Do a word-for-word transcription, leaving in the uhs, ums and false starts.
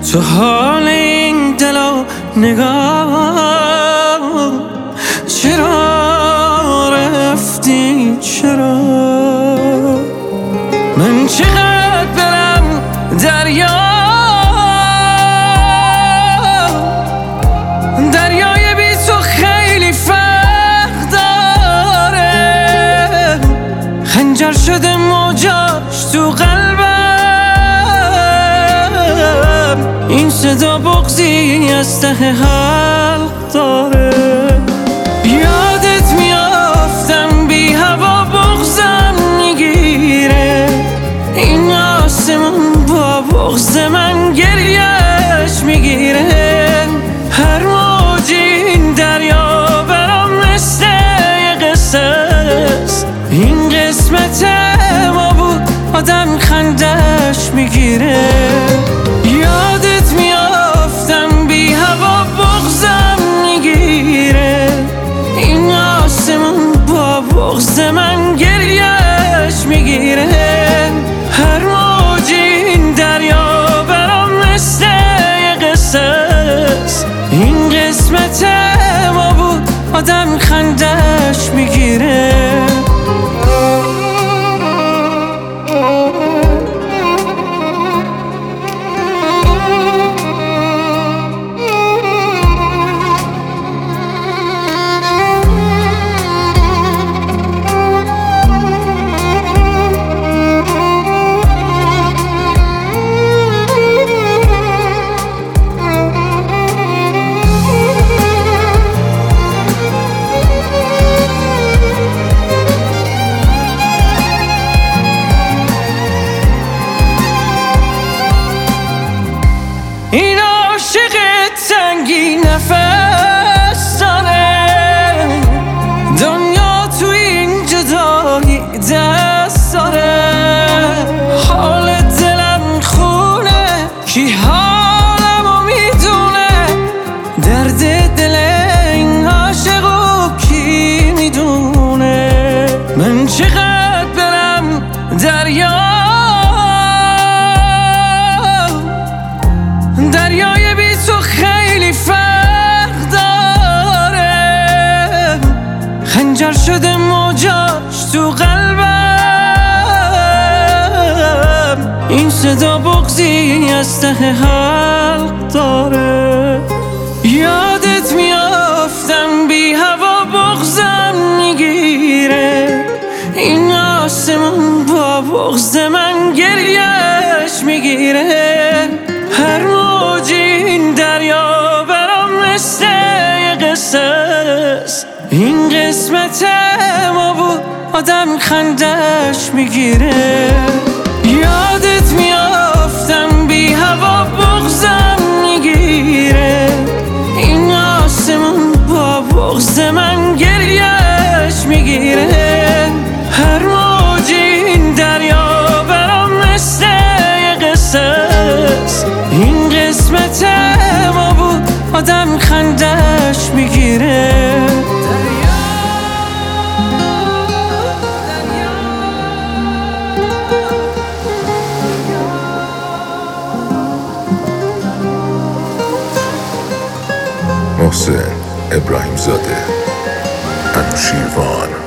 تو حال این دل و نگاه چرا رفتی؟ چرا من چقدر برم دریا دریای بی تو خیلی فرق داره، خنجر شده موجاش تو قلبم، این صدا بغضی از ته حلق داره. یادت میافتم بی هوا بغضم میگیره، این آسمون با بغض من گریهش میگیره. هر موج این دریا برام مثل یه قصه است، این قسمت ما بود آدم خندش میگیره. یادت میافتم بی هوا بغضم میگیره، این آسمون با بغض من گریهش میگیره. هر موج این دریا برام مثل یه قصه است، این قسمت ما بود آدم خندش میگیره. این عاشق تنگی نفس داره، دنیا تو این جدایی دست داره. حال دلم خونه کی حالمو میدونه، درد دل این عاشقو کی میدونه. من چقدر برم دریا دریای بی تو خیلی فرق داره، خنجر شده موجاش تو قلبم، این صدا بغضی از ته حلق داره. یادت میافتم بی هوا بغضم میگیره، این آسمون با بغض من گریهش میگیره. هر موج این دریا برام مثل یه قصه است، این قسمت ما بود آدم خندش میگیره. یادت میافتم بی هوا بغضم میگیره، این آسمون با بغض من گریهش میگیره. هر موج این دریا برام مثل یه قصه است، این قسمت ما بود آدم خندش میگیره. محسن ابراهیم زاده، انوشیروان.